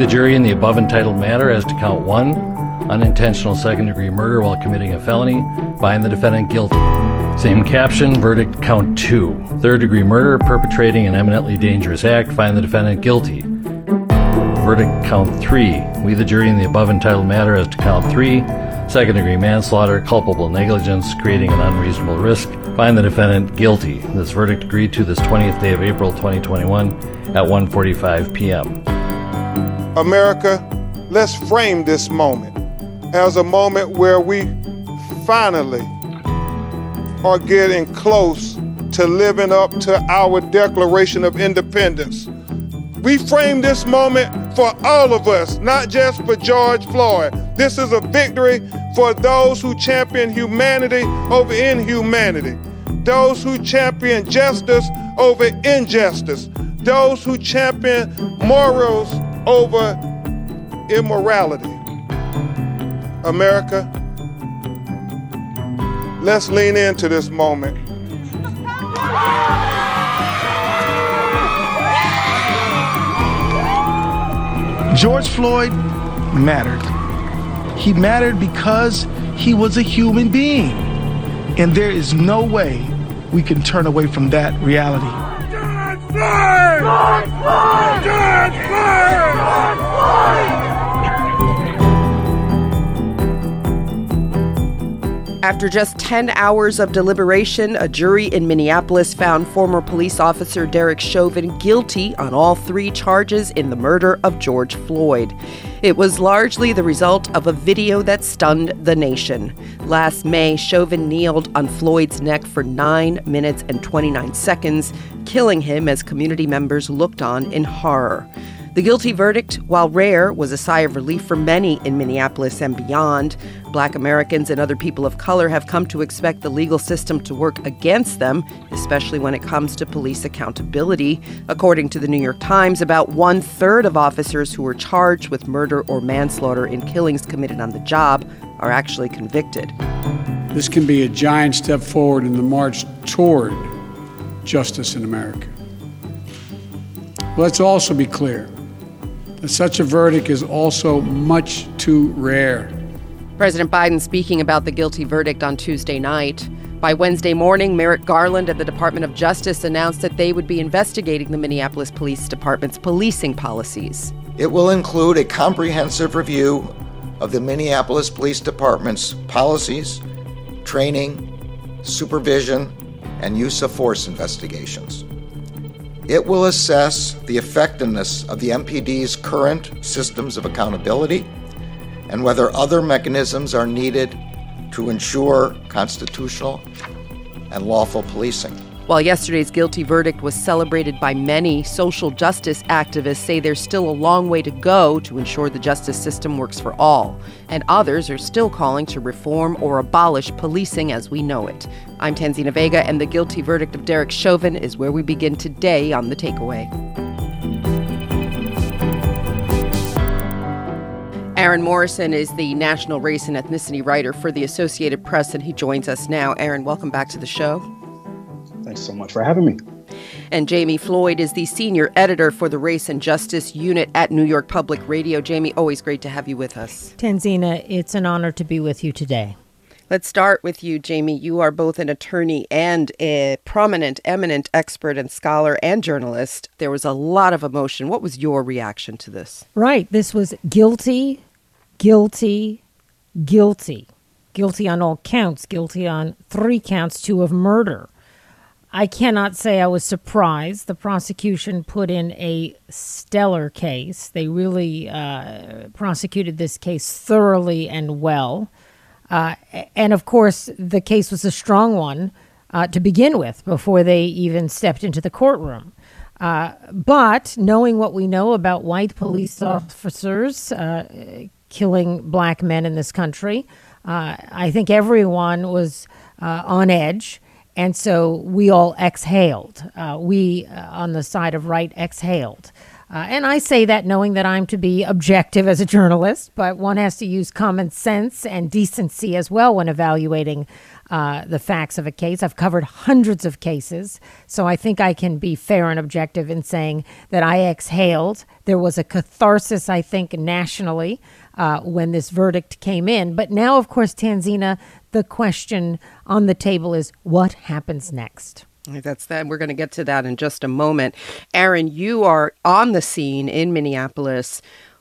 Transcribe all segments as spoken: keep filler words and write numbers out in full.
the jury in the above entitled matter as to count one, unintentional second-degree murder while committing a felony, find the defendant guilty. Same caption, verdict count two. Third-degree murder, perpetrating an eminently dangerous act, find the defendant guilty. Verdict count three. We, the jury in the above entitled matter as to count three, second-degree manslaughter, culpable negligence, creating an unreasonable risk, find the defendant guilty. This verdict agreed to this twentieth day of April twenty twenty-one at one forty-five p.m. America, let's frame this moment as a moment where we finally are getting close to living up to our Declaration of Independence. We frame this moment for all of us, not just for George Floyd. This is a victory for those who champion humanity over inhumanity, those who champion justice over injustice, those who champion morals over immorality. America, let's lean into this moment. George Floyd mattered. He mattered because he was a human being. And there is no way we can turn away from that reality. George Floyd! George Floyd! George Floyd! George Floyd! After just ten hours of deliberation, a jury in Minneapolis found former police officer Derek Chauvin guilty on all three charges in the murder of George Floyd. It was largely the result of a video that stunned the nation. Last May, Chauvin kneeled on Floyd's neck for nine minutes and twenty-nine seconds, killing him as community members looked on in horror. The guilty verdict, while rare, was a sigh of relief for many in Minneapolis and beyond. Black Americans and other people of color have come to expect the legal system to work against them, especially when it comes to police accountability. According to the New York Times, about one-third of officers who were charged with murder or manslaughter in killings committed on the job are actually convicted. This can be a giant step forward in the march toward justice in America. Let's also be clear that such a verdict is also much too rare. President Biden speaking about the guilty verdict on Tuesday night. By Wednesday morning, Merrick Garland at the Department of Justice announced that they would be investigating the Minneapolis Police Department's policing policies. It will include a comprehensive review of the Minneapolis Police Department's policies, training, supervision, and use of force investigations. It will assess the effectiveness of the M P D's current systems of accountability and whether other mechanisms are needed to ensure constitutional and lawful policing. While yesterday's guilty verdict was celebrated by many, social justice activists say there's still a long way to go to ensure the justice system works for all, and others are still calling to reform or abolish policing as we know it. I'm Tanzina Vega, and the guilty verdict of Derek Chauvin is where we begin today on The Takeaway. Aaron Morrison is the national race and ethnicity writer for the Associated Press, and he joins us now. Aaron, welcome back to the show. Thanks so much for having me. And Jamie Floyd is the senior editor for the Race and Justice Unit at New York Public Radio. Jamie, always great to have you with us. Tanzina, it's an honor to be with you today. Let's start with you, Jamie. You are both an attorney and a prominent, eminent expert and scholar and journalist. There was a lot of emotion. What was your reaction to this? Right. This was guilty, guilty, guilty. Guilty on all counts. Guilty on three counts, two of murder. I cannot say I was surprised. The prosecution put in a stellar case. They really uh, prosecuted this case thoroughly and well. Uh, and, of course, the case was a strong one uh, to begin with before they even stepped into the courtroom. Uh, but knowing what we know about white police officers uh, killing black men in this country, uh, I think everyone was uh, on edge. And so we all exhaled. Uh, we, uh, on the side of right, exhaled. Uh, and I say that knowing that I'm to be objective as a journalist, but one has to use common sense and decency as well when evaluating uh, the facts of a case. I've covered hundreds of cases, so I think I can be fair and objective in saying that I exhaled. There was a catharsis, I think, nationally uh, when this verdict came in. But now, of course, Tanzina, the question on the table is what happens next? That's that. We're going to get to that in just a moment. Aaron, you are on the scene in Minneapolis.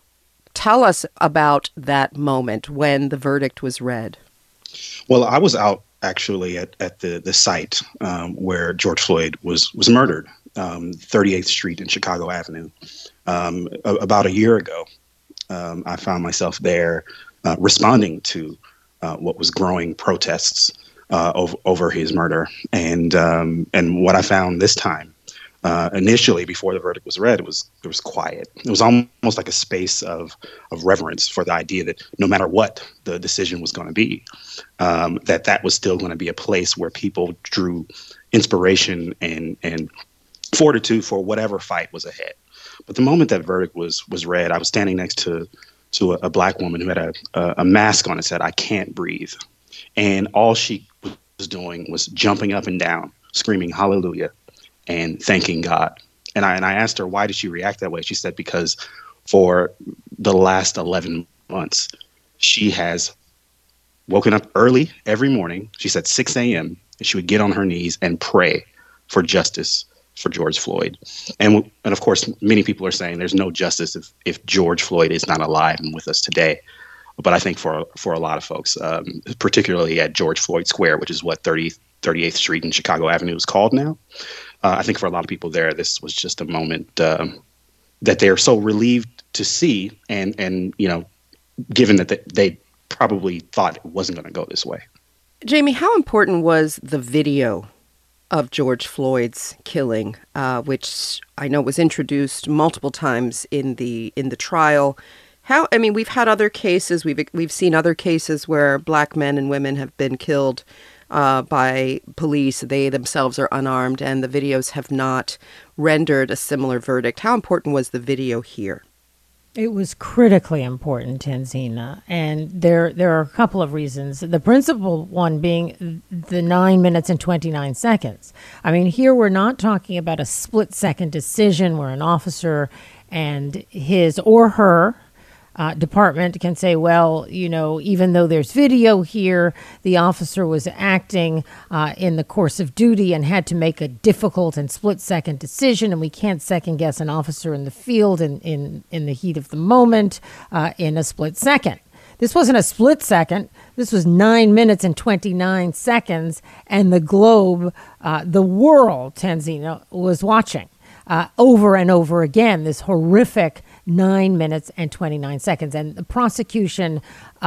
Tell us about that moment when the verdict was read. Well, I was out actually at, at the, the site um, where George Floyd was, was murdered, um, thirty-eighth Street and Chicago Avenue. Um, a, about a year ago, um, I found myself there uh, responding to uh, what was growing protests Uh, over, over his murder. And um, and what I found this time, uh, initially before the verdict was read, it was it was quiet. It was almost like a space of of reverence for the idea that no matter what the decision was going to be, um, that that was still going to be a place where people drew inspiration and and fortitude for whatever fight was ahead. But the moment that verdict was was read, I was standing next to to a, a black woman who had a, a, a mask on and said, "I can't breathe." And all she was doing was jumping up and down, screaming hallelujah and thanking God. And I and I asked her, why did she react that way? She said, because for the last eleven months, she has woken up early every morning. She said six a.m. and she would get on her knees and pray for justice for George Floyd. And and of course, many people are saying there's no justice if, if George Floyd is not alive and with us today. But I think for for a lot of folks, um, particularly at George Floyd Square, which is what thirty-eighth Street and Chicago Avenue is called now, uh, I think for a lot of people there, this was just a moment um, that they're so relieved to see. And, and you know, given that they, they probably thought it wasn't going to go this way. Jamie, how important was the video of George Floyd's killing, uh, which I know was introduced multiple times in the in the trial? How, I mean, we've had other cases, we've we've seen other cases where black men and women have been killed uh, by police. They themselves are unarmed, and the videos have not rendered a similar verdict. How important was the video here? It was critically important, Tanzina, and there there are a couple of reasons. The principal one being the nine minutes and twenty-nine seconds. I mean, here we're not talking about a split-second decision where an officer and his or her Uh, department can say, well, you know, even though there's video here, the officer was acting uh, in the course of duty and had to make a difficult and split-second decision, and we can't second-guess an officer in the field in, in, in the heat of the moment uh, in a split second. This wasn't a split second. This was nine minutes and twenty-nine seconds, and the globe, uh, the world, Tanzina, was watching uh, over and over again this horrific nine minutes and twenty-nine seconds. And the prosecution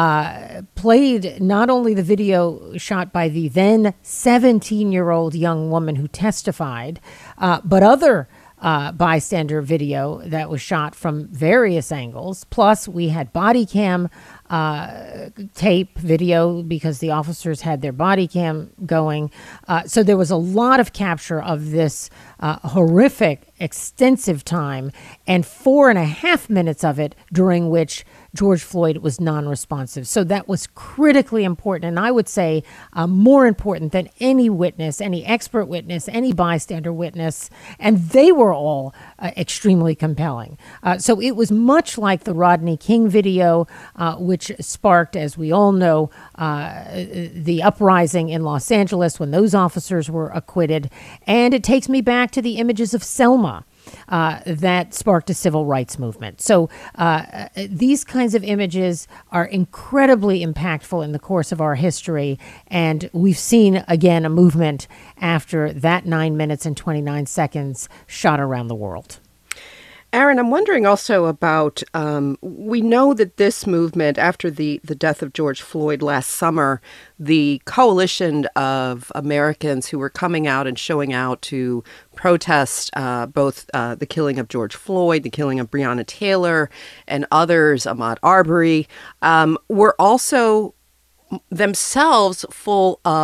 uh, played not only the video shot by the then seventeen-year-old young woman who testified, uh, but other uh, bystander video that was shot from various angles. Plus, we had body cam uh, tape video because the officers had their body cam going. Uh, so there was a lot of capture of this uh, horrific, extensive time, and four and a half minutes of it during which George Floyd was non-responsive. So that was critically important, and I would say uh, more important than any witness, any expert witness, any bystander witness, and they were all uh, extremely compelling. Uh, so it was much like the Rodney King video, uh, which sparked, as we all know, uh, the uprising in Los Angeles when those officers were acquitted. And it takes me back to the images of Selma uh, that sparked a civil rights movement. So uh, these kinds of images are incredibly impactful in the course of our history. And we've seen, again, a movement after that nine minutes and twenty-nine seconds shot around the world. Aaron, I'm wondering also about, um, we know that this movement, after the, the death of George Floyd last summer, the coalition of Americans who were coming out and showing out to protest uh, both uh, the killing of George Floyd, the killing of Breonna Taylor, and others, Ahmaud Arbery, um, were also themselves full of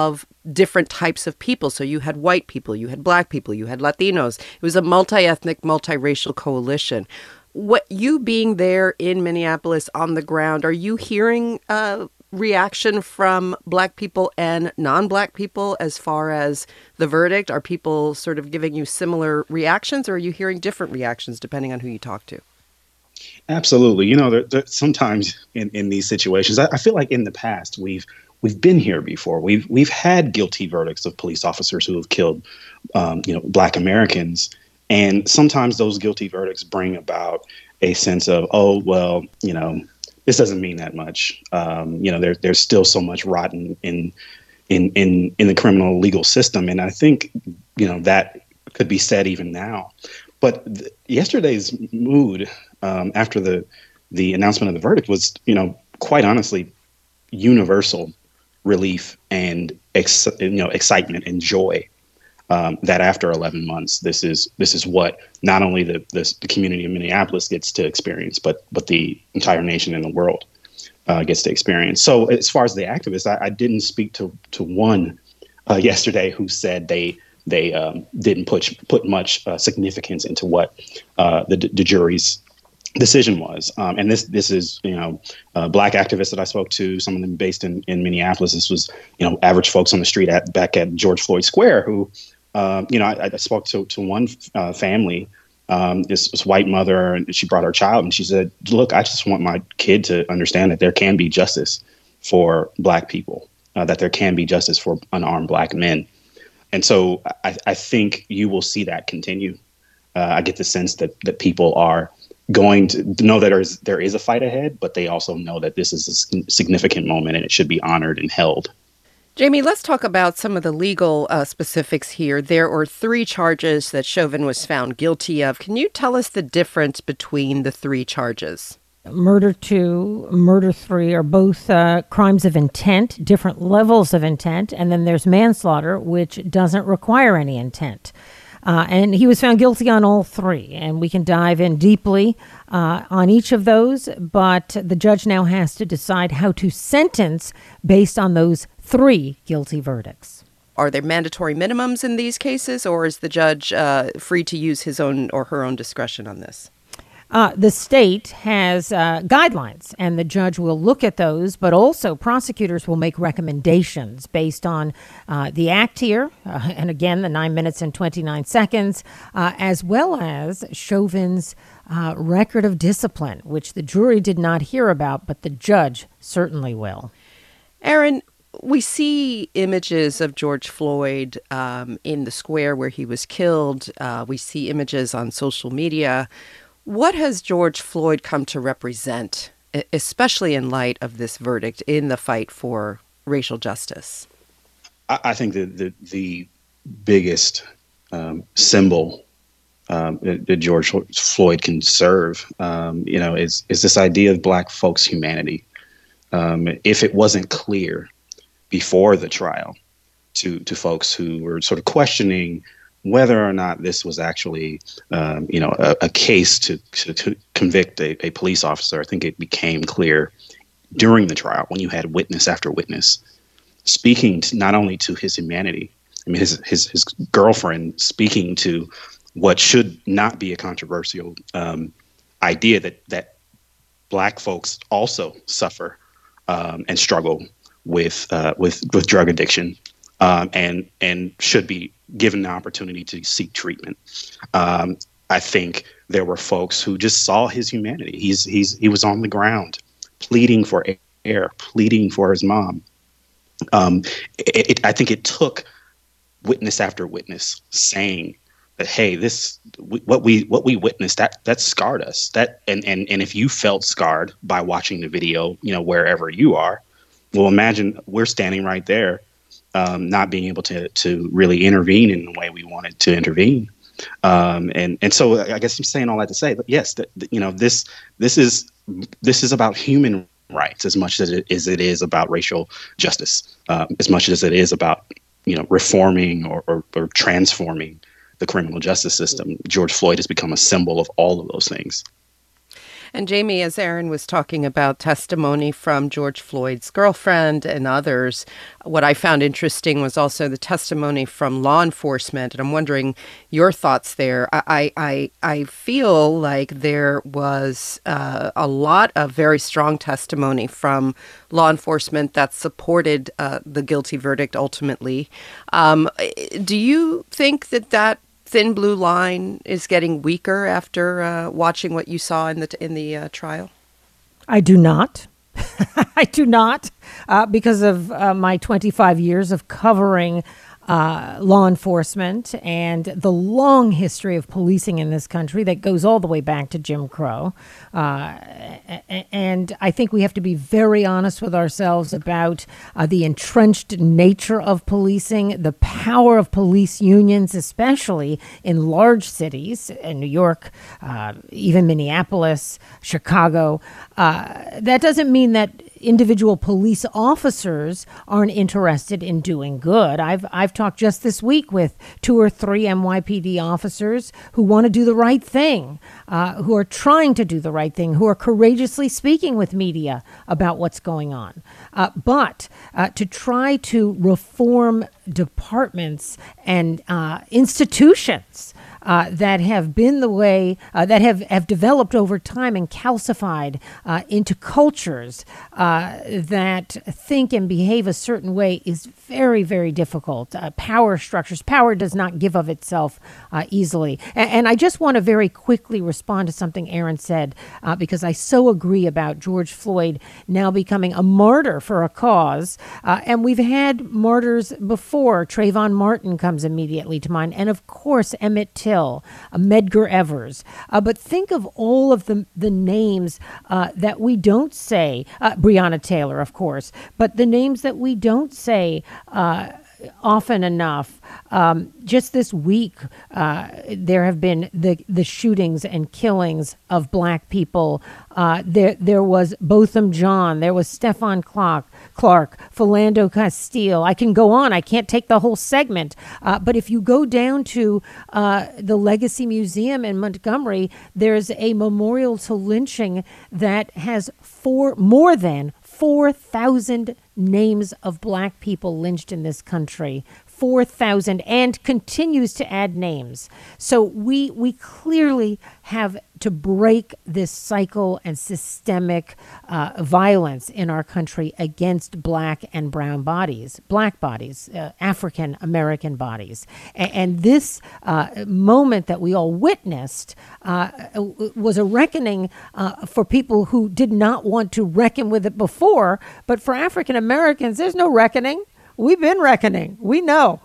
different types of people. So you had white people, you had black people, you had Latinos. It was a multi-ethnic, multiracial coalition. What you being there in Minneapolis on the ground, are you hearing uh, reaction from black people and non-black people as far as the verdict? Are people sort of giving you similar reactions, or are you hearing different reactions depending on who you talk to? Absolutely. You know, there, there, sometimes in, in these situations, I, I feel like in the past we've we've been here before. We've we've had guilty verdicts of police officers who have killed, um, you know, Black Americans, and sometimes those guilty verdicts bring about a sense of, oh, well, you know, this doesn't mean that much. Um, you know, there, there's still so much rotten in in in in the criminal legal system, and I think, you know, that could be said even now. But th- yesterday's mood um, after the the announcement of the verdict was, you know, quite honestly, universal relief and ex- you know excitement and joy. Um, that after eleven months, this is this is what not only the, the the community of Minneapolis gets to experience, but but the entire nation and the world uh, gets to experience. So as far as the activists, I, I didn't speak to to one uh, yesterday who said they they um, didn't put put much uh, significance into what uh, the, the jury's decision was. Um, and this this is, you know, uh, Black activists that I spoke to, some of them based in, in Minneapolis. This was, you know, average folks on the street at back at George Floyd Square who, uh, you know, I, I spoke to, to one uh, family, um, this, this white mother, and she brought her child, and she said, look, I just want my kid to understand that there can be justice for Black people, uh, that there can be justice for unarmed Black men. And so I, I think you will see that continue. Uh, I get the sense that that people are going to know that there is, there is a fight ahead, but they also know that this is a significant moment and it should be honored and held. Jamie, let's talk about some of the legal uh, specifics here. There are three charges that Chauvin was found guilty of. Can you tell us the difference between the three charges? Murder two, murder three are both uh, crimes of intent, different levels of intent. And then there's manslaughter, which doesn't require any intent. Uh, and he was found guilty on all three, and we can dive in deeply uh, on each of those, but the judge now has to decide how to sentence based on those three guilty verdicts. Are there mandatory minimums in these cases, or is the judge uh, free to use his own or her own discretion on this? Uh, the state has uh, guidelines, and the judge will look at those, but also prosecutors will make recommendations based on uh, the act here, uh, and again, the nine minutes and twenty-nine seconds, uh, as well as Chauvin's uh, record of discipline, which the jury did not hear about, but the judge certainly will. Aaron, we see images of George Floyd um, in the square where he was killed. Uh, we see images on social media. What has George Floyd come to represent, especially in light of this verdict in the fight for racial justice? I think that the, the biggest um, symbol um, that, that George Floyd can serve, um, you know, is is this idea of Black folks' humanity. Um, if it wasn't clear before the trial to to folks who were sort of questioning whether or not this was actually, um, you know, a, a case to, to, to convict a, a police officer, I think it became clear during the trial when you had witness after witness speaking to, not only to his humanity, I mean, his, his, his girlfriend speaking to what should not be a controversial um, idea that, that Black folks also suffer um, and struggle with, uh, with, with drug addiction. Um, and and should be given the opportunity to seek treatment. Um, I think there were folks who just saw his humanity. He's he's he was on the ground, pleading for air, pleading for his mom. Um, it, it, I think it took witness after witness saying that, hey, this what we what we witnessed that that scarred us. That and and and if you felt scarred by watching the video, you know, wherever you are, well, imagine we're standing right there. Um, not being able to to really intervene in the way we wanted to intervene, um, and and so I guess I'm saying all that to say, but yes, that, you know, this this is this is about human rights as much as it, as it is about racial justice, um, as much as it is about, you know, reforming or, or, or transforming the criminal justice system. George Floyd has become a symbol of all of those things. And Jamie, as Aaron was talking about testimony from George Floyd's girlfriend and others, what I found interesting was also the testimony from law enforcement. And I'm wondering your thoughts there. I I, I feel like there was uh, a lot of very strong testimony from law enforcement that supported uh, the guilty verdict ultimately. Um, do you think that that thin blue line is getting weaker after uh, watching what you saw in the in the uh, trial? I do not. I do not, uh, because of uh, my twenty-five years of covering uh, law enforcement and the long history of policing in this country that goes all the way back to Jim Crow. Uh, and I think we have to be very honest with ourselves about uh, the entrenched nature of policing, the power of police unions, especially in large cities, in New York, uh, even Minneapolis, Chicago. Uh, that doesn't mean that individual police officers aren't interested in doing good. I've I've talked just this week with two or three N Y P D officers who want to do the right thing, uh, who are trying to do the right thing, who are courageously speaking with media about what's going on. Uh, but uh, to try to reform departments and uh, institutions Uh, that have been the way, uh, that have, have developed over time and calcified uh, into cultures uh, that think and behave a certain way is very, very difficult. Uh, power structures, power does not give of itself uh, easily. And, and I just want to very quickly respond to something Aaron said, uh, because I so agree about George Floyd now becoming a martyr for a cause. Uh, and we've had martyrs before. Trayvon Martin comes immediately to mind. And of course, Emmett Till. Uh, Medgar Evers. Uh, but think of all of the the names uh, that we don't say, uh, Breonna Taylor, of course, but the names that we don't say uh, often enough. Um, just this week, uh, there have been the, the shootings and killings of black people. Uh, there there was Botham Jean, there was Stephon Clark, Clark, Philando Castile. I can go on. I can't take the whole segment. Uh, but if you go down to uh, the Legacy Museum in Montgomery, there's a memorial to lynching that has four more than four thousand names of black people lynched in this country. four thousand, and continues to add names. So we we clearly have to break this cycle and systemic uh, violence in our country against black and brown bodies, black bodies, uh, African American bodies. And, and this uh, moment that we all witnessed uh, was a reckoning uh, for people who did not want to reckon with it before. But for African Americans, there's no reckoning. We've been reckoning. We know.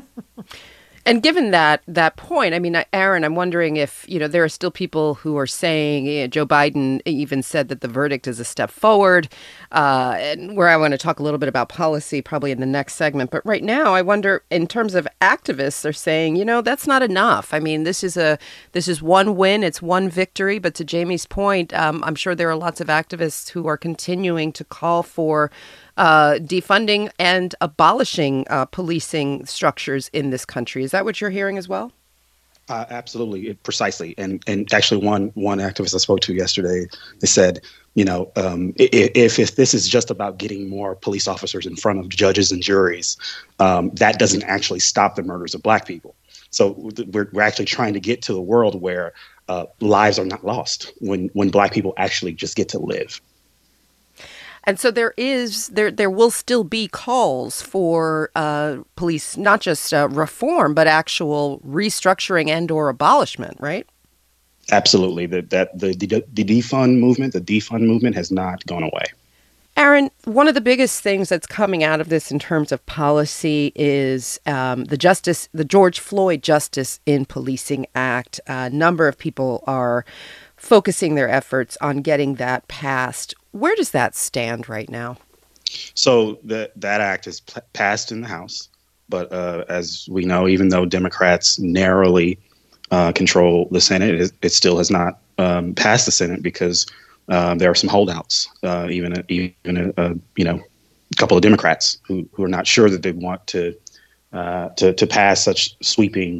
And given that that point, I mean, Aaron, I'm wondering if, you know, there are still people who are saying, you know, Joe Biden even said that the verdict is a step forward, uh, and where I want to talk a little bit about policy probably in the next segment. But right now, I wonder, in terms of activists, they're saying, you know, that's not enough. I mean, this is a this is one win. It's one victory. But to Jamie's point, um, I'm sure there are lots of activists who are continuing to call for Uh, defunding and abolishing uh, policing structures in this country. Is that what you're hearing as well? Uh, absolutely, it, precisely. And and actually, one one activist I spoke to yesterday, they said, you know, um, if if this is just about getting more police officers in front of judges and juries, um, that doesn't actually stop the murders of black people. So we're we're actually trying to get to the world where uh, lives are not lost when when black people actually just get to live. And so there is, there there will still be calls for uh, police, not just uh, reform, but actual restructuring and or abolishment, right? Absolutely. The, that the, the, the defund movement, the defund movement has not gone away. Aaron, one of the biggest things that's coming out of this in terms of policy is um, the justice, the George Floyd Justice in Policing Act. A number of people are focusing their efforts on getting that passed. Where does that stand right now? So that that act is p- passed in the House, but uh, as we know, even though Democrats narrowly uh, control the Senate, it, it still has not um, passed the Senate because uh, there are some holdouts, uh, even a, even a, a, you know a couple of Democrats who who are not sure that they want to uh, to to pass such sweeping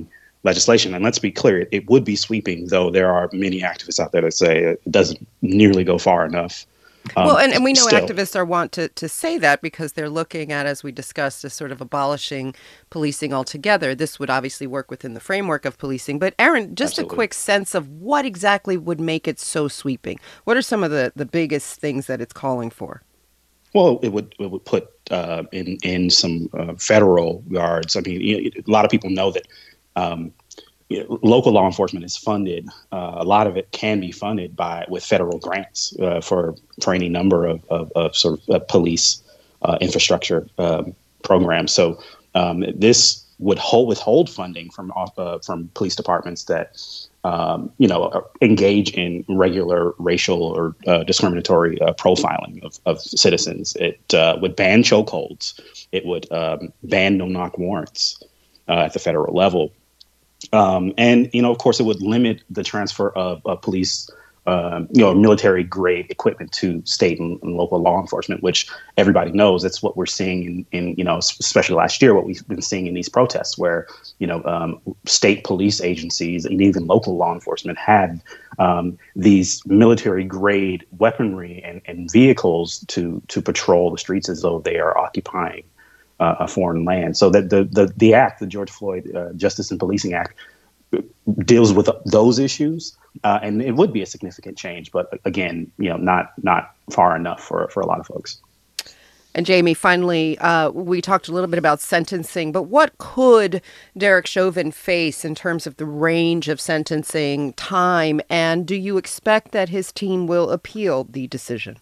legislation. And let's be clear, it, it would be sweeping, though there are many activists out there that say it doesn't nearly go far enough. Um, well, and, and we know still. activists are want to, to say that because they're looking at, as we discussed, as sort of abolishing policing altogether. This would obviously work within the framework of policing. But Aaron, just Absolutely. a quick sense of what exactly would make it so sweeping. What are some of the, the biggest things that it's calling for? Well, it would it would put uh, in in some uh, federal guards. I mean, you know, a lot of people know that um, you know, local law enforcement is funded. Uh, a lot of it can be funded by with federal grants uh, for for any number of of, of sort of uh, police uh, infrastructure um, programs. So um, this would hold, withhold funding from uh, from police departments that. Um, you know, engage in regular racial or uh, discriminatory uh, profiling of, of citizens. It uh, would ban chokeholds. It would um, ban no-knock warrants uh, at the federal level. Um, and, you know, of course, it would limit the transfer of, of police, uh, you know, military-grade equipment to state and, and local law enforcement, which everybody knows that's what we're seeing in, in, you know, especially last year, what we've been seeing in these protests where, you know, um, state police agencies and even local law enforcement had um, these military-grade weaponry and, and vehicles to to patrol the streets as though they are occupying uh, a foreign land. So that the, the, the act, the George Floyd uh, Justice and Policing Act, deals with those issues, uh, and it would be a significant change. But again, you know, not not far enough for, for a lot of folks. And Jamie, finally, uh, we talked a little bit about sentencing, but what could Derek Chauvin face in terms of the range of sentencing time? And do you expect that his team will appeal the decision?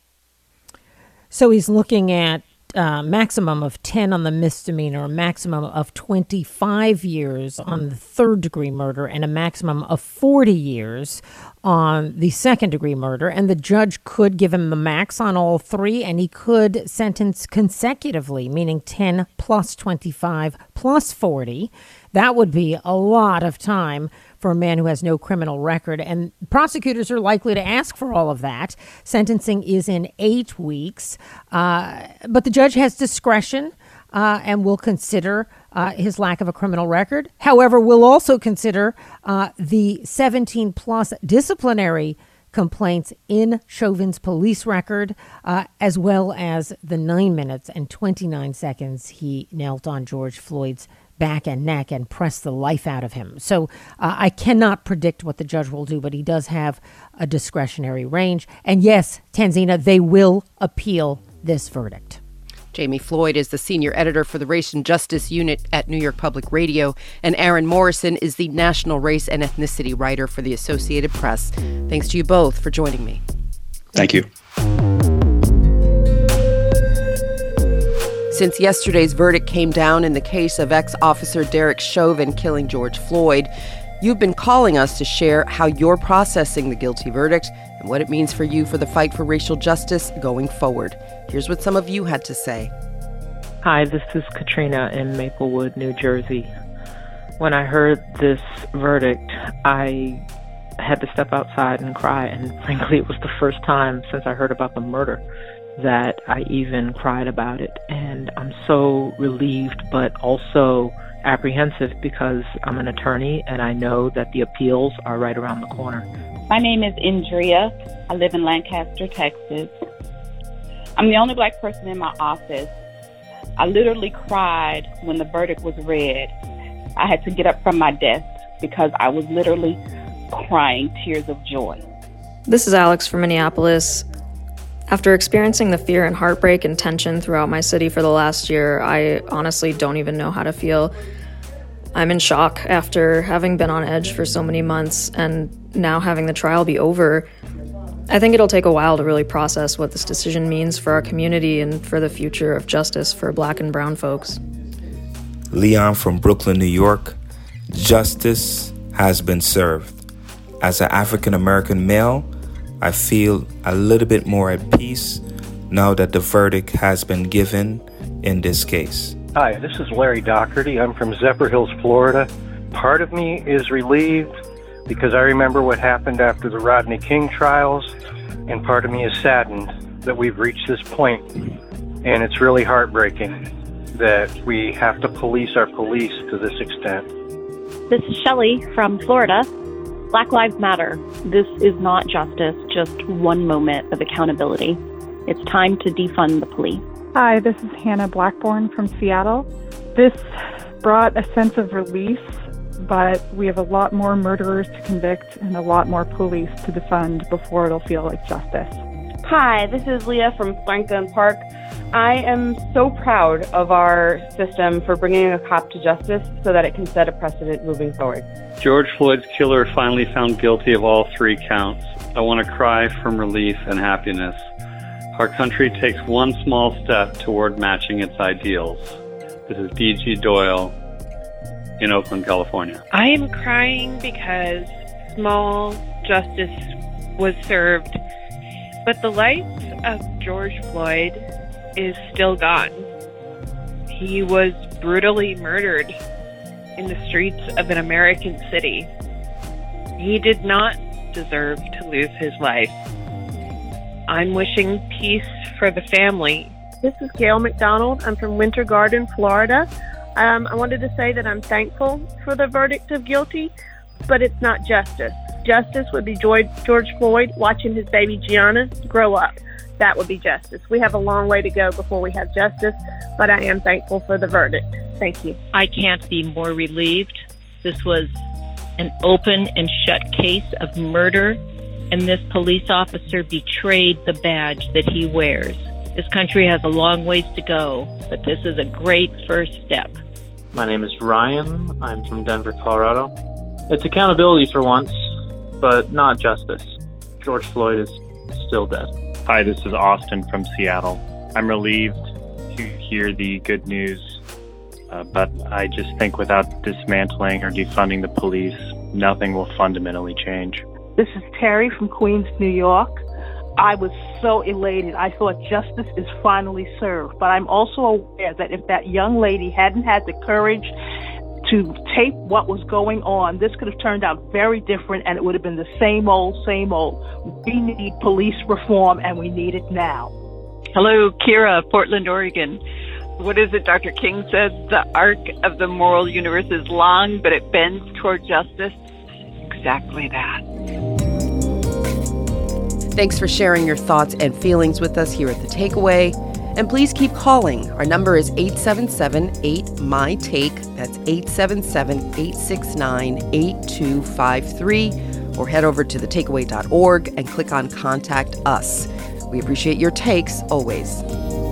So he's looking at Uh, maximum of ten on the misdemeanor, a maximum of twenty-five years on the third degree murder, and a maximum of forty years on the second degree murder. And the judge could give him the max on all three, and he could sentence consecutively, meaning ten plus twenty-five plus forty. That would be a lot of time for a man who has no criminal record. And prosecutors are likely to ask for all of that. Sentencing is in eight weeks. Uh, but the judge has discretion uh, and will consider uh, his lack of a criminal record. However, we'll also consider uh, the seventeen plus disciplinary complaints in Chauvin's police record, uh, as well as the nine minutes and twenty-nine seconds he knelt on George Floyd's back and neck and press the life out of him. So uh, I cannot predict what the judge will do, but he does have a discretionary range. And yes, Tanzina, they will appeal this verdict. Jamie Floyd is the senior editor for the Race and Justice Unit at New York Public Radio, and Aaron Morrison is the national race and ethnicity writer for the Associated Press. Thanks to you both for joining me. Thank you. Since yesterday's verdict came down in the case of ex-officer Derek Chauvin killing George Floyd, you've been calling us to share how you're processing the guilty verdict and what it means for you for the fight for racial justice going forward. Here's what some of you had to say. Hi, this is Katrina in Maplewood, New Jersey. When I heard this verdict, I had to step outside and cry, and frankly, it was the first time since I heard about the murder that I even cried about it. And I'm so relieved, but also apprehensive because I'm an attorney and I know that the appeals are right around the corner. My name is Indria. I live in Lancaster, Texas. I'm the only black person in my office. I literally cried when the verdict was read. I had to get up from my desk because I was literally crying tears of joy. This is Alex from Minneapolis. After experiencing the fear and heartbreak and tension throughout my city for the last year, I honestly don't even know how to feel. I'm in shock after having been on edge for so many months and now having the trial be over. I think it'll take a while to really process what this decision means for our community and for the future of justice for Black and brown folks. Leon from Brooklyn, New York. Justice has been served. As an African-American male, I feel a little bit more at peace now that the verdict has been given in this case. Hi, this is Larry Doherty. I'm from Zephyrhills, Florida. Part of me is relieved because I remember what happened after the Rodney King trials, and part of me is saddened that we've reached this point. And it's really heartbreaking that we have to police our police to this extent. This is Shelley from Florida. Black Lives Matter. This is not justice, just one moment of accountability. It's time to defund the police. Hi, this is Hannah Blackburn from Seattle. This brought a sense of relief, but we have a lot more murderers to convict and a lot more police to defund before it'll feel like justice. Hi, this is Leah from Franklin Park. I am so proud of our system for bringing a cop to justice so that it can set a precedent moving forward. George Floyd's killer finally found guilty of all three counts. I want to cry from relief and happiness. Our country takes one small step toward matching its ideals. This is D G Doyle in Oakland, California. I am crying because small justice was served, but the life of George Floyd is still gone. He was brutally murdered in the streets of an American city. He did not deserve to lose his life. I'm wishing peace for the family. This is Gail McDonald. I'm from Winter Garden, Florida. Um, I wanted to say that I'm thankful for the verdict of guilty, but it's not justice. Justice would be George, George Floyd watching his baby Gianna grow up. That would be justice. We have a long way to go before we have justice, but I am thankful for the verdict. Thank you. I can't be more relieved. This was an open and shut case of murder, and this police officer betrayed the badge that he wears. This country has a long ways to go, but this is a great first step. My name is Ryan. I'm from Denver, Colorado. It's accountability for once, but not justice. George Floyd is still dead. Hi, this is Austin from Seattle. I'm relieved to hear the good news, uh, but I just think without dismantling or defunding the police, nothing will fundamentally change. This is Terry from Queens, New York. I was so elated. I thought justice is finally served, but I'm also aware that if that young lady hadn't had the courage to tape what was going on, this could have turned out very different, and it would have been the same old, same old. We need police reform, and we need it now. Hello, Kira, Portland, Oregon. What is it Doctor King says? The arc of the moral universe is long, but it bends toward justice. Exactly that. Thanks for sharing your thoughts and feelings with us here at The Takeaway. And please keep calling. Our number is eight seven seven, eight, M Y, TAKE. That's eight seven seven, eight six nine, eight two five three. Or head over to the takeaway dot org and click on Contact Us. We appreciate your takes always.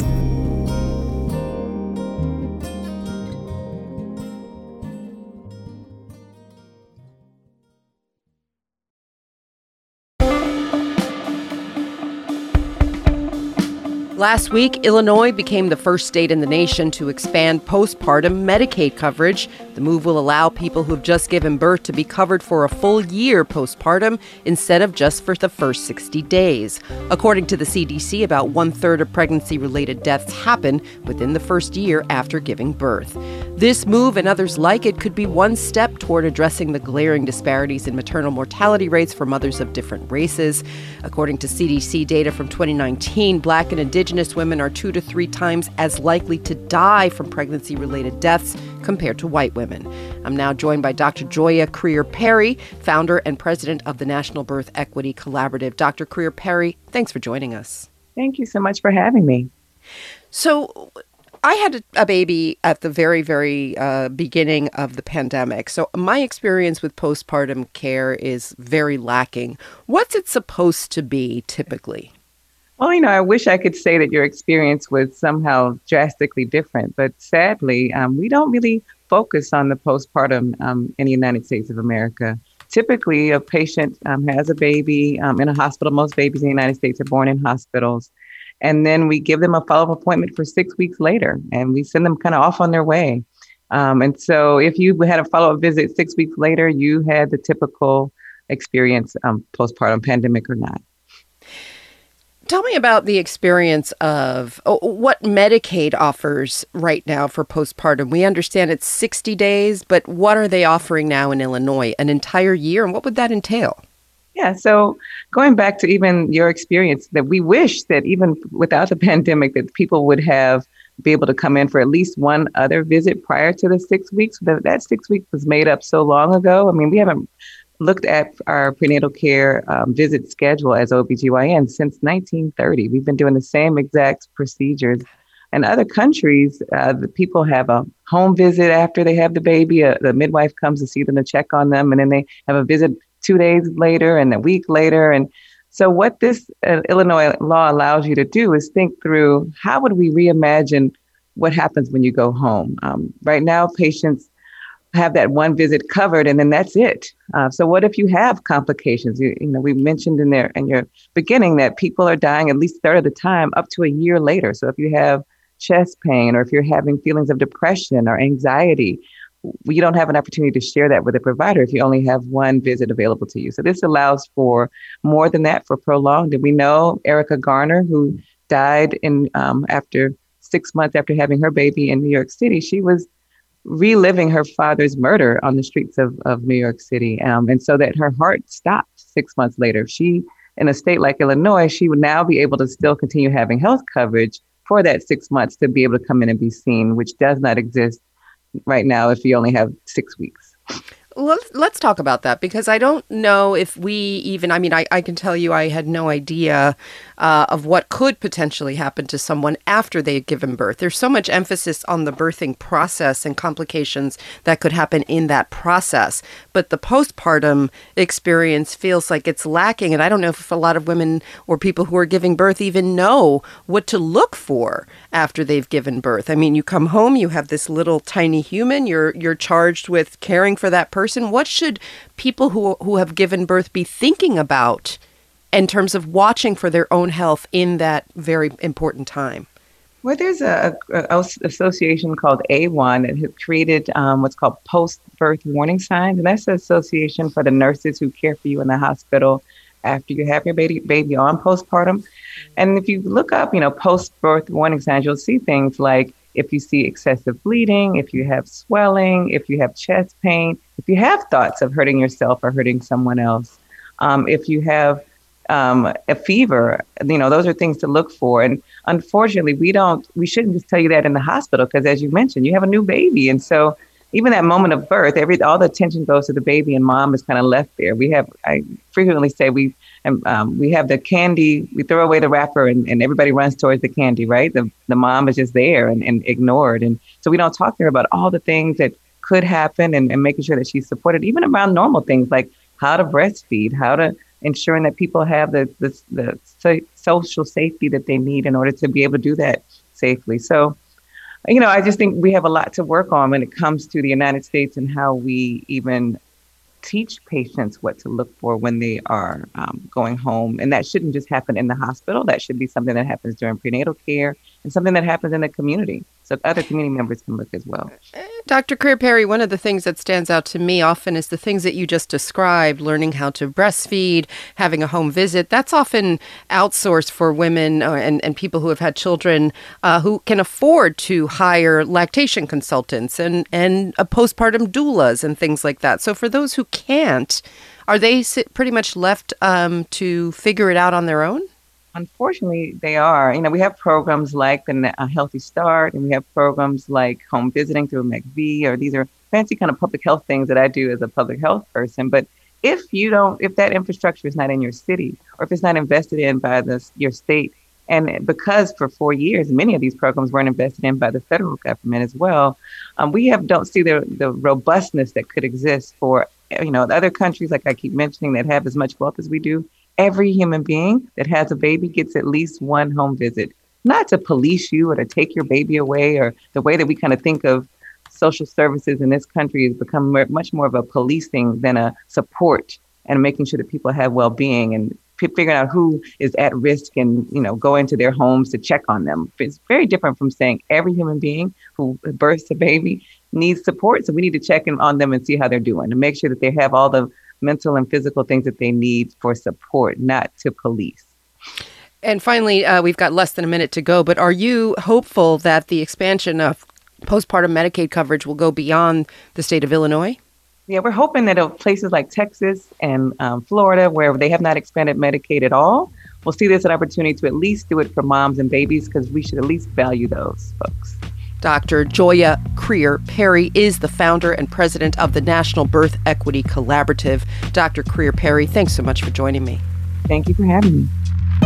Last week, Illinois became the first state in the nation to expand postpartum Medicaid coverage. The move will allow people who have just given birth to be covered for a full year postpartum instead of just for the first sixty days. According to the C D C, about one-third of pregnancy-related deaths happen within the first year after giving birth. This move and others like it could be one step toward addressing the glaring disparities in maternal mortality rates for mothers of different races. According to C D C data from twenty nineteen, Black and Indigenous women are two to three times as likely to die from pregnancy-related deaths compared to white women. I'm now joined by Doctor Joya Crear-Perry, founder and president of the National Birth Equity Collaborative. Doctor Crear-Perry, thanks for joining us. Thank you so much for having me. So I had a baby at the very, very uh, beginning of the pandemic. So my experience with postpartum care is very lacking. What's it supposed to be typically? Well, you know, I wish I could say that your experience was somehow drastically different, but sadly, um, we don't really focus on the postpartum um, in the United States of America. Typically, a patient um, has a baby um, in a hospital. Most babies in the United States are born in hospitals. And then we give them a follow-up appointment for six weeks later, and we send them kind of off on their way. Um, and so if you had a follow-up visit six weeks later, you had the typical experience, um, postpartum, pandemic or not. Tell me about the experience of oh, what Medicaid offers right now for postpartum. We understand it's sixty days, but what are they offering now in Illinois? An entire year? And what would that entail? Yeah, so going back to even your experience, that we wish that even without the pandemic, that people would have be able to come in for at least one other visit prior to the six weeks. That, that six weeks was made up so long ago. I mean, we haven't looked at our prenatal care um, visit schedule as O B G Y N since nineteen thirty. We've been doing the same exact procedures. In other countries, uh, the people have a home visit after they have the baby. Uh, the midwife comes to see them to check on them, and then they have a visit two days later and a week later. And so what this uh, Illinois law allows you to do is think through, how would we reimagine what happens when you go home? Um, right now, patients have that one visit covered, and then that's it. Uh, so what if you have complications? You, you know, we mentioned in there in your beginning that people are dying at least a third of the time up to a year later. So if you have chest pain, or if you're having feelings of depression or anxiety, you don't have an opportunity to share that with a provider if you only have one visit available to you. So this allows for more than that, for prolonged. And we know Erica Garner, who died in um, after six months after having her baby in New York City, she was reliving her father's murder on the streets of, of New York City. Um, and so that her heart stopped six months later. She, in a state like Illinois, she would now be able to still continue having health coverage for that six months to be able to come in and be seen, which does not exist right now if you only have six weeks. Let's, let's talk about that, because I don't know if we even, I mean, I, I can tell you I had no idea uh, of what could potentially happen to someone after they've given birth. There's so much emphasis on the birthing process and complications that could happen in that process. But the postpartum experience feels like it's lacking. And I don't know if a lot of women or people who are giving birth even know what to look for after they've given birth. I mean, you come home, you have this little tiny human, you're you're charged with caring for that person. What should people who who have given birth be thinking about in terms of watching for their own health in that very important time? Well, there's a, a, a association called A one that has created um, what's called post-birth warning signs, and that's an association for the nurses who care for you in the hospital after you have your baby baby on postpartum. And if you look up, you know, post-birth warning signs, you'll see things like if you see excessive bleeding, if you have swelling, if you have chest pain, if you have thoughts of hurting yourself or hurting someone else, um, if you have um, a fever, you know, those are things to look for. And unfortunately, we don't, we shouldn't just tell you that in the hospital, because as you mentioned, you have a new baby. And so even that moment of birth, every all the attention goes to the baby, and mom is kind of left there. We have, I frequently say we, um, we have the candy, we throw away the wrapper, and, and everybody runs towards the candy, right? The the mom is just there and, and ignored. And so we don't talk to her about all the things that could happen, and, and making sure that she's supported, even around normal things like how to breastfeed, how to ensuring that people have the, the, the so, social safety that they need in order to be able to do that safely. So, you know, I just think we have a lot to work on when it comes to the United States and how we even teach patients what to look for when they are um, going home. And that shouldn't just happen in the hospital. That should be something that happens during prenatal care and something that happens in the community, so other community members can look as well. Doctor Crear-Perry, one of the things that stands out to me often is the things that you just described, learning how to breastfeed, having a home visit. That's often outsourced for women uh, and, and people who have had children uh, who can afford to hire lactation consultants and, and uh, postpartum doulas and things like that. So for those who can't, are they pretty much left um, to figure it out on their own? Unfortunately, they are. You know, we have programs like the uh, Healthy Start, and we have programs like home visiting through McV, or these are fancy kind of public health things that I do as a public health person. But if you don't, if that infrastructure is not in your city, or if it's not invested in by the, your state, and because for four years, many of these programs weren't invested in by the federal government as well, um, we have don't see the, the robustness that could exist for, you know, other countries, like I keep mentioning, that have as much wealth as we do. Every human being that has a baby gets at least one home visit, not to police you or to take your baby away, or the way that we kind of think of social services in this country has become much more of a policing than a support, and making sure that people have well-being and p- figuring out who is at risk and, you know, go into their homes to check on them. It's very different from saying every human being who births a baby needs support. So we need to check in on them and see how they're doing, and make sure that they have all the mental and physical things that they need for support, not to police. And finally, uh, we've got less than a minute to go, but are you hopeful that the expansion of postpartum Medicaid coverage will go beyond the state of Illinois? Yeah, we're hoping that places like Texas and um, Florida, where they have not expanded Medicaid at all, we'll see this as an opportunity to at least do it for moms and babies, because we should at least value those folks. Doctor Joya Creer-Perry is the founder and president of the National Birth Equity Collaborative. Doctor Creer-Perry, thanks so much for joining me. Thank you for having me.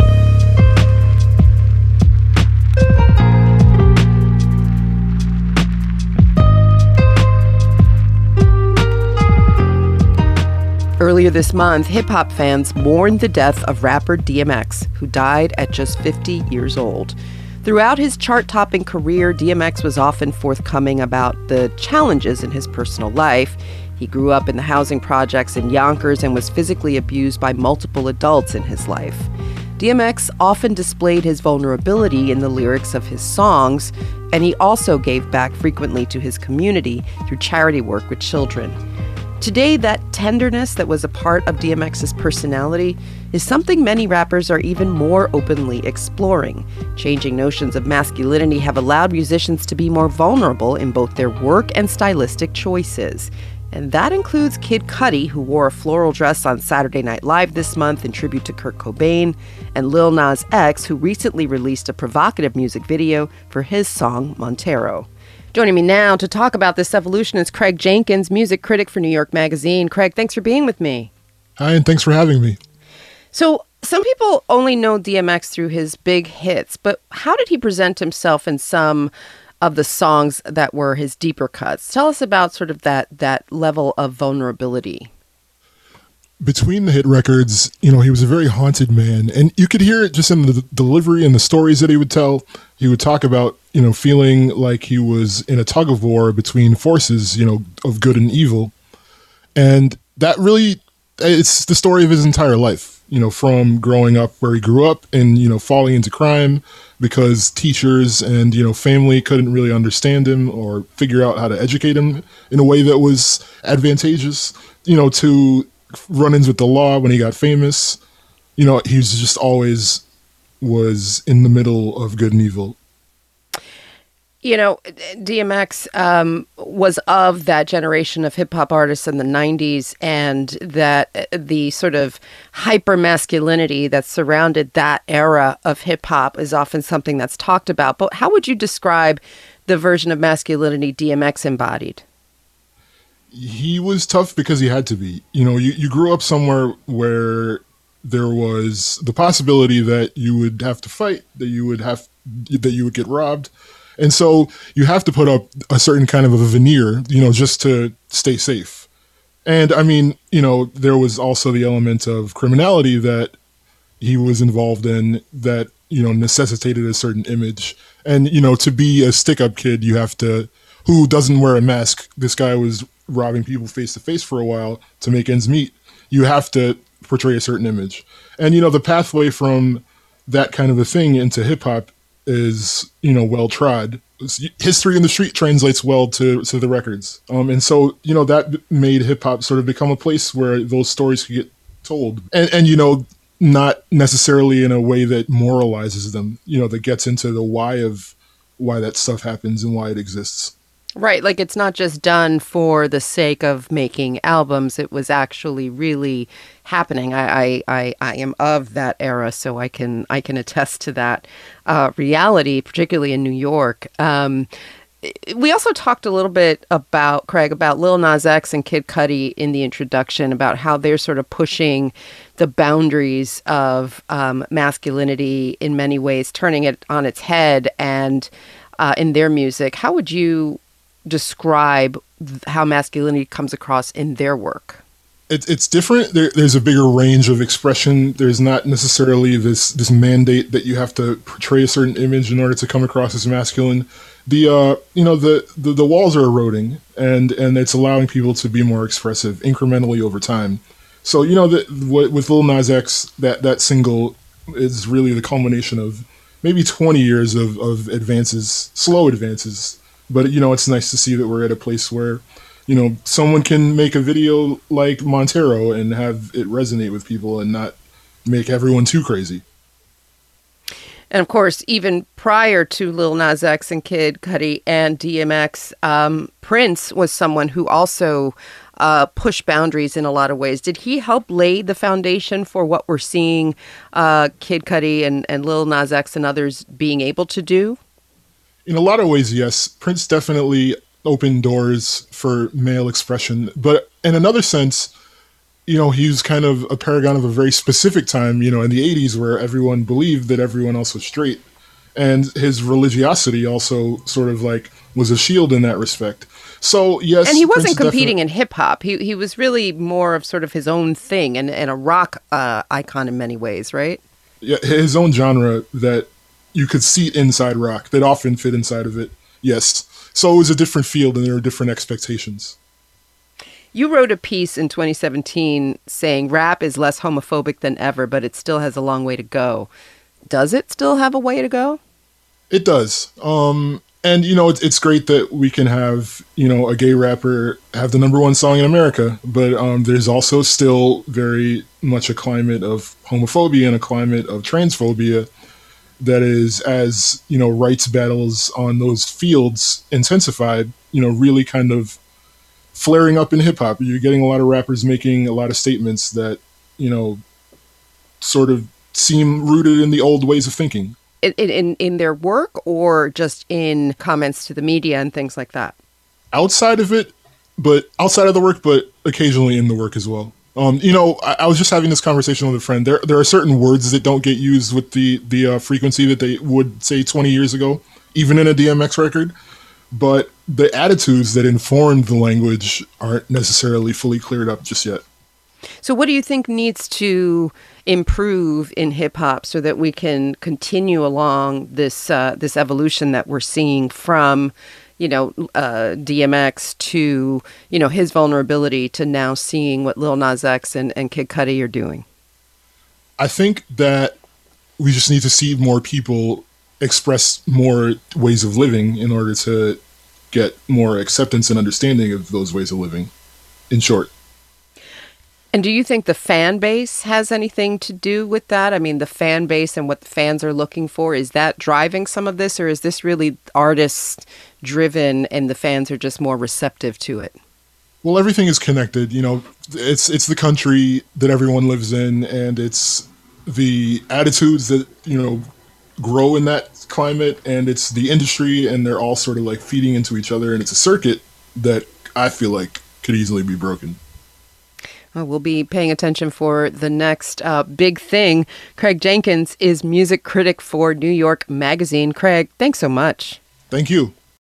Earlier this month, hip-hop fans mourned the death of rapper D M X, who died at just fifty years old. Throughout his chart-topping career, D M X was often forthcoming about the challenges in his personal life. He grew up in the housing projects in Yonkers and was physically abused by multiple adults in his life. D M X often displayed his vulnerability in the lyrics of his songs, and he also gave back frequently to his community through charity work with children. Today, that tenderness that was a part of D M X's personality is something many rappers are even more openly exploring. Changing notions of masculinity have allowed musicians to be more vulnerable in both their work and stylistic choices. And that includes Kid Cudi, who wore a floral dress on Saturday Night Live this month in tribute to Kurt Cobain, and Lil Nas X, who recently released a provocative music video for his song Montero. Joining me now to talk about this evolution is Craig Jenkins, music critic for New York Magazine. Craig, thanks for being with me. Hi, and thanks for having me. So, some people only know D M X through his big hits, but how did he present himself in some of the songs that were his deeper cuts? Tell us about sort of that that level of vulnerability. Between the hit records, you know, he was a very haunted man, and you could hear it just in the delivery and the stories that he would tell. He would talk about, you know, feeling like he was in a tug of war between forces, you know, of good and evil. And that really, it's the story of his entire life, you know, from growing up where he grew up and, you know, falling into crime because teachers and, you know, family couldn't really understand him or figure out how to educate him in a way that was advantageous, you know, to run-ins with the law when he got famous. You know, he was just always was in the middle of good and evil. You know, D M X um, was of that generation of hip-hop artists in the nineties, and that the sort of hyper-masculinity that surrounded that era of hip-hop is often something that's talked about. But how would you describe the version of masculinity D M X embodied? He was tough because he had to be. You know, you, you grew up somewhere where there was the possibility that you would have to fight, that you would have, that you would get robbed. And so you have to put up a certain kind of a veneer, you know, just to stay safe. And I mean, you know, there was also the element of criminality that he was involved in that, you know, necessitated a certain image. And, you know, to be a stick-up kid, you have to, who doesn't wear a mask. This guy was robbing people face to face for a while to make ends meet. You have to portray a certain image. And, you know, the pathway from that kind of a thing into hip hop is, you know, well trod. History in the street translates well to, to the records. Um, and so, you know, that made hip hop sort of become a place where those stories could get told. And, and, you know, not necessarily in a way that moralizes them, you know, that gets into the why of why that stuff happens and why it exists. Right, like it's not just done for the sake of making albums. It was actually really happening. I, I, I, I am of that era, so I can I can attest to that uh, reality, particularly in New York. Um, we also talked a little bit about, Craig, about Lil Nas X and Kid Cudi in the introduction, about how they're sort of pushing the boundaries of um, masculinity in many ways, turning it on its head and uh, in their music. How would you describe how masculinity comes across in their work? It, it's different. There, there's a bigger range of expression. There's not necessarily this this mandate that you have to portray a certain image in order to come across as masculine. The uh, you know the, the the walls are eroding, and and it's allowing people to be more expressive incrementally over time. So you know that with Lil Nas X, that that single is really the culmination of maybe twenty years of of advances, slow advances. But, you know, it's nice to see that we're at a place where, you know, someone can make a video like Montero and have it resonate with people and not make everyone too crazy. And, of course, even prior to Lil Nas X and Kid Cudi and D M X, um, Prince was someone who also uh, push boundaries in a lot of ways. Did he help lay the foundation for what we're seeing uh, Kid Cudi and, and Lil Nas X and others being able to do? In a lot of ways, yes. Prince definitely opened doors for male expression. But in another sense, you know, he's kind of a paragon of a very specific time, you know, in the eighties where everyone believed that everyone else was straight. And his religiosity also sort of like was a shield in that respect. So, yes. And he wasn't Prince competing defi- in hip hop. He he was really more of sort of his own thing and, and a rock uh, icon in many ways, right? Yeah, his own genre that you could see inside rock, that often fit inside of it. Yes. So it was a different field and there were different expectations. You wrote a piece in twenty seventeen saying rap is less homophobic than ever, but it still has a long way to go. Does it still have a way to go? It does. Um, and, you know, it's, it's great that we can have, you know, a gay rapper have the number one song in America. But um, there's also still very much a climate of homophobia and a climate of transphobia that is, as, you know, rights battles on those fields intensified, you know, really kind of flaring up in hip hop. You're getting a lot of rappers making a lot of statements that, you know, sort of seem rooted in the old ways of thinking. In, in in their work or just in comments to the media and things like that? Outside of it, but outside of the work, but occasionally in the work as well. Um, you know, I, I was just having this conversation with a friend. There there are certain words that don't get used with the, the uh, frequency that they would say twenty years ago, even in a D M X record. But the attitudes that informed the language aren't necessarily fully cleared up just yet. So what do you think needs to improve in hip hop so that we can continue along this uh, this evolution that we're seeing from, you know, uh, D M X to, you know, his vulnerability to now seeing what Lil Nas X and, and Kid Cudi are doing? I think that we just need to see more people express more ways of living in order to get more acceptance and understanding of those ways of living, in short. And do you think the fan base has anything to do with that? I mean, the fan base and what the fans are looking for, is that driving some of this, or is this really artist driven and the fans are just more receptive to it? Well, everything is connected. You know, it's it's the country that everyone lives in, and it's the attitudes that, you know, grow in that climate, and it's the industry, and they're all sort of like feeding into each other, and it's a circuit that I feel like could easily be broken. Well, we'll be paying attention for the next uh, big thing. Craig Jenkins is music critic for New York Magazine. Craig, thanks so much. Thank you.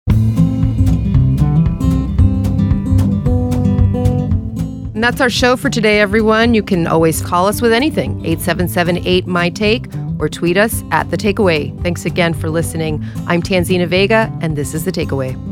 And that's our show for today, everyone. You can always call us with anything, eight seven seven eight M Y Take, or tweet us at The Takeaway. Thanks again for listening. I'm Tanzina Vega, and this is The Takeaway.